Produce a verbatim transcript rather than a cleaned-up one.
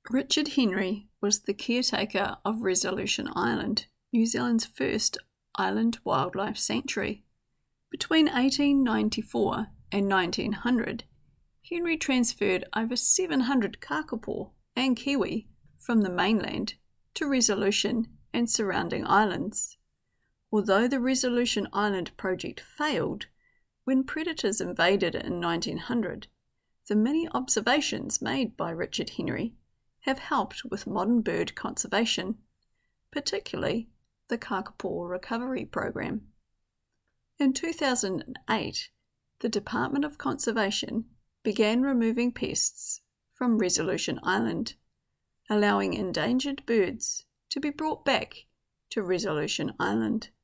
Richard Henry was the caretaker of Resolution Island, New Zealand's first island wildlife sanctuary. Between eighteen ninety-four and nineteen hundred, Henry transferred over seven hundred kakapo and kiwi from the mainland to Resolution and surrounding islands. Although the Resolution Island project failed, when predators invaded in nineteen hundred, the many observations made by Richard Henry have helped with modern bird conservation, particularly the Kakapo Recovery Program. In two thousand eight, the Department of Conservation began removing pests from Resolution Island, allowing endangered birds to be brought back to Resolution Island.